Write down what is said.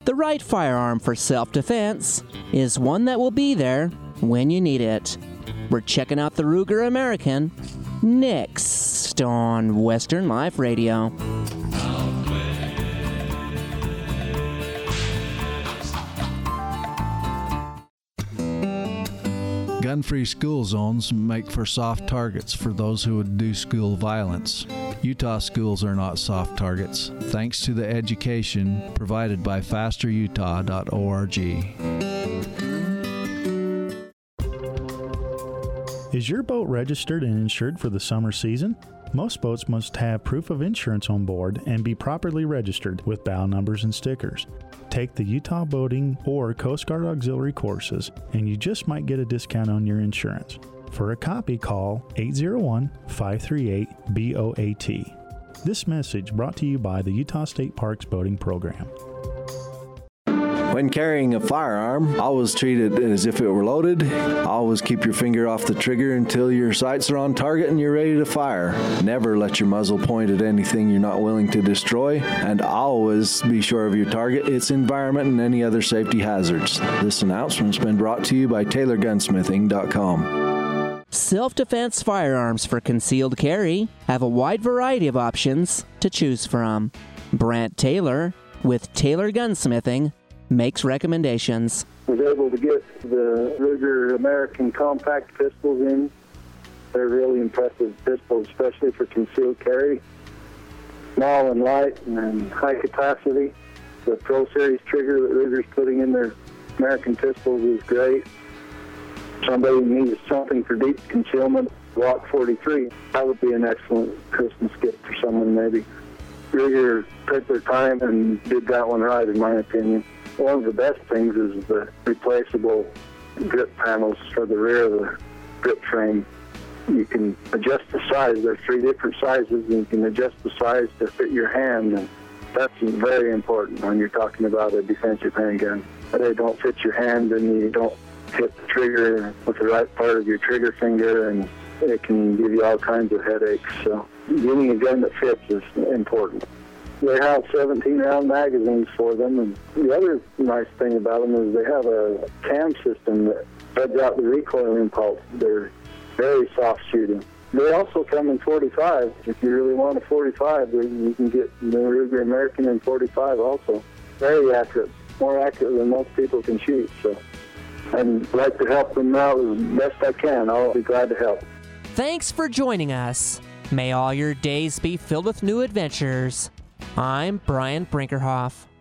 The right firearm for self-defense is one that will be there when you need it. We're checking out the Ruger American next on Western Life Radio. Gun-free school zones make for soft targets for those who would do school violence. Utah schools are not soft targets, thanks to the education provided by fasterutah.org. Is your boat registered and insured for the summer season? Most boats must have proof of insurance on board and be properly registered with bow numbers and stickers. Take the Utah Boating or Coast Guard Auxiliary courses, and you just might get a discount on your insurance. For a copy, call 801-538-BOAT. This message brought to you by the Utah State Parks Boating Program. When carrying a firearm, always treat it as if it were loaded. Always keep your finger off the trigger until your sights are on target and you're ready to fire. Never let your muzzle point at anything you're not willing to destroy. And always be sure of your target, its environment, and any other safety hazards. This announcement's been brought to you by TaylorGunsmithing.com. Self-defense firearms for concealed carry have a wide variety of options to choose from. Brant Taylor with Taylor Gunsmithing makes recommendations. Was able to get the Ruger American compact pistols in. They're really impressive pistols, especially for concealed carry. Small and light and high capacity. The Pro Series trigger that Ruger's putting in their American pistols is great. Somebody needs something for deep concealment. Glock 43. That would be an excellent Christmas gift for someone maybe. Ruger took their time and did that one right, in my opinion. One of the best things is the replaceable grip panels for the rear of the grip frame. You can adjust the size. There's 3 different sizes, and you can adjust the size to fit your hand. And that's very important when you're talking about a defensive handgun. They don't fit your hand, and you don't hit the trigger with the right part of your trigger finger, and it can give you all kinds of headaches. So getting a gun that fits is important. They have 17-round magazines for them, and the other nice thing about them is they have a cam system that spreads out the recoil impulse. They're very soft shooting. They also come in 45. If you really want a 45, you can get the Ruger American in 45 also. Very accurate, more accurate than most people can shoot. So I'd like to help them out as best I can. I'll be glad to help. Thanks for joining us. May all your days be filled with new adventures. I'm Brian Brinkerhoff.